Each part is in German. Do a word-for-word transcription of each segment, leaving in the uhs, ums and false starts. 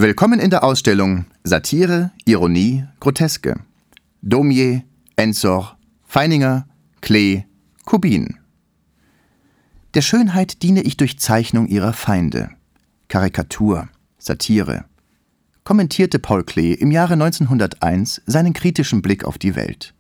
Willkommen in der Ausstellung Satire, Ironie, Groteske. Daumier, Ensor, Feininger, Klee, Kubin. Der Schönheit diene ich durch Zeichnung ihrer Feinde. Karikatur, Satire. Kommentierte Paul Klee im Jahre neunzehnhunderteins seinen kritischen Blick auf die Welt.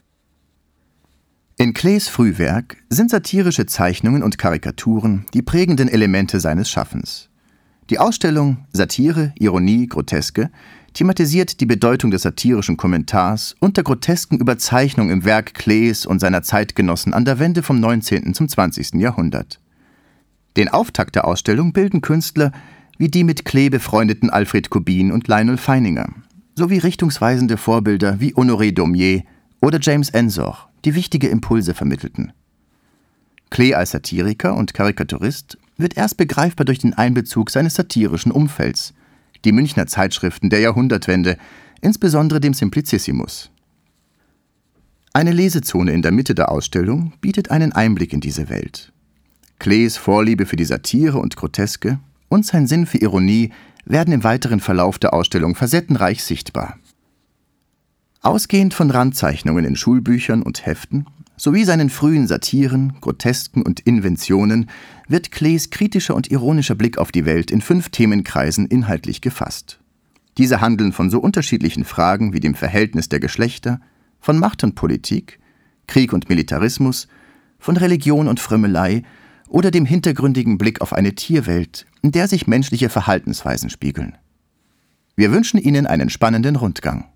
In Klees Frühwerk sind satirische Zeichnungen und Karikaturen die prägenden Elemente seines Schaffens. Die Ausstellung Satire, Ironie, Groteske thematisiert die Bedeutung des satirischen Kommentars und der grotesken Überzeichnung im Werk Klees und seiner Zeitgenossen an der Wende vom neunzehnten zum zwanzigsten Jahrhundert. Den Auftakt der Ausstellung bilden Künstler wie die mit Klee befreundeten Alfred Kubin und Lionel Feininger, sowie richtungsweisende Vorbilder wie Honoré Daumier oder James Ensor, die wichtige Impulse vermittelten. Klee als Satiriker und Karikaturist wird erst begreifbar durch den Einbezug seines satirischen Umfelds, die Münchner Zeitschriften der Jahrhundertwende, insbesondere dem Simplicissimus. Eine Lesezone in der Mitte der Ausstellung bietet einen Einblick in diese Welt. Klees Vorliebe für die Satire und Groteske und sein Sinn für Ironie werden im weiteren Verlauf der Ausstellung facettenreich sichtbar. Ausgehend von Randzeichnungen in Schulbüchern und Heften sowie seinen frühen Satiren, Grotesken und Inventionen wird Klees kritischer und ironischer Blick auf die Welt in fünf Themenkreisen inhaltlich gefasst. Diese handeln von so unterschiedlichen Fragen wie dem Verhältnis der Geschlechter, von Macht und Politik, Krieg und Militarismus, von Religion und Frömmelei oder dem hintergründigen Blick auf eine Tierwelt, in der sich menschliche Verhaltensweisen spiegeln. Wir wünschen Ihnen einen spannenden Rundgang.